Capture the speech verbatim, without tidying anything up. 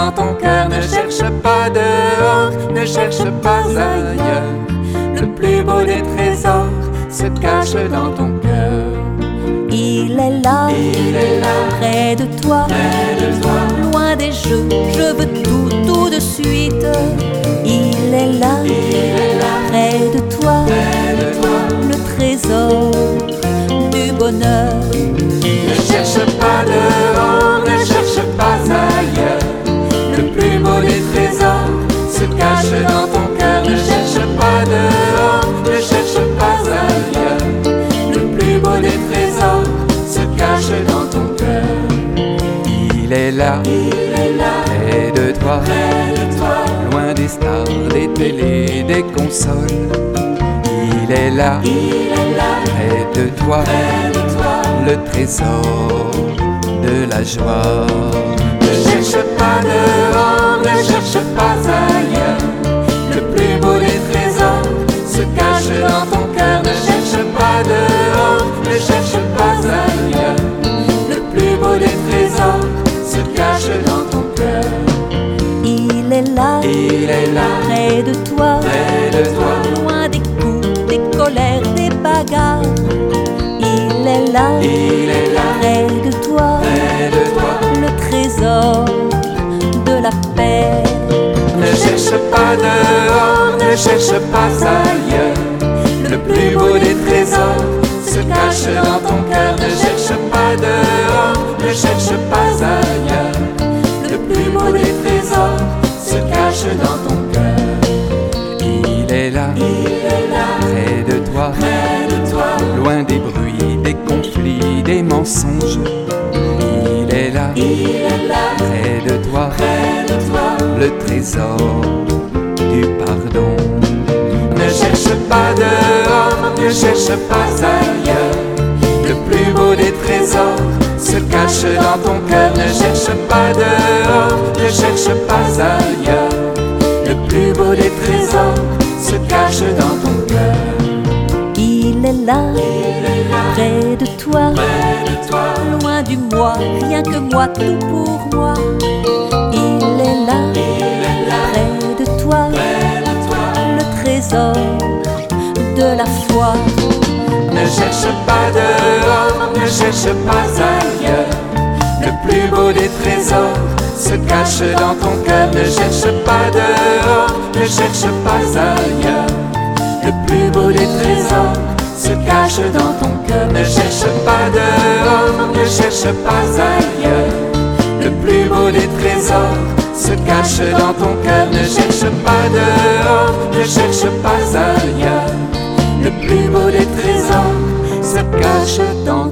dans ton cœur. Ne cherche pas dehors, ne cherche pas ailleurs. Le plus beau des trésors se cache dans ton cœur. Il est là, Il est là, près de toi, près de toi. loin des jeux, je veux tout, tout de suite. Il est là, Il est là, près de toi, près de toi. le trésor du bonheur. Ne cherche pas dehors, ne cherche pas ailleurs. Le plus beau des trésors se cache dans ton cœur. Ne cherche pas dehors, ne cherche pas ailleurs. Le plus beau des trésors se cache dans ton cœur. Il est là, Il est là, près de toi, près de toi. loin des stars, des télés, des consoles. Il est là, Il est là, près de toi, près de toi. le trésor de la joie. Ne cherche pas dehors, ne cherche pas ailleurs. Le plus beau des trésors se cache dans ton cœur. Ne cherche pas dehors, ne cherche pas ailleurs. Le plus beau des trésors se cache dans ton cœur. Il est là, Il est là, près de toi, près de toi. loin des coups, des colères, des bagarres. Il est là, Il est là, près de toi, près de toi. le trésor de la paix. Ne cherche pas dehors, ne cherche pas ailleurs. Le plus beau des trésors se cache dans ton cœur. Ne cherche pas dehors, ne cherche pas ailleurs. Le plus beau des trésors se cache dans ton cœur. Il est là, Il est là, près de toi, près de toi. loin des bruits, des conflits, des mensonges. Il est là, Il est là, près de toi, près de toi. le trésor du pardon. Ne cherche pas dehors, ne cherche pas ailleurs. Le plus beau des trésors se cache dans ton cœur. Ne cherche pas dehors, ne cherche pas ailleurs. Le plus beau des trésors se cache dans ton cœur. Il est là, Il est là, près de toi, près de toi. loin du moi, rien que moi, tout pour moi. Il est là, Il est là, près de toi, près de toi. le trésor de la foi. Ne cherche pas dehors, ne cherche pas ailleurs. Le plus beau des trésors se cache dans ton cœur. Ne cherche pas dehors, ne cherche pas ailleurs. Le plus beau des trésors se cache dans ton cœur. Ne cherche pas dehors, ne cherche pas ailleurs. Le plus beau des trésors se cache dans ton cœur. Ne cherche pas dehors, ne cherche pas ailleurs. Le plus beau des trésors se cache dans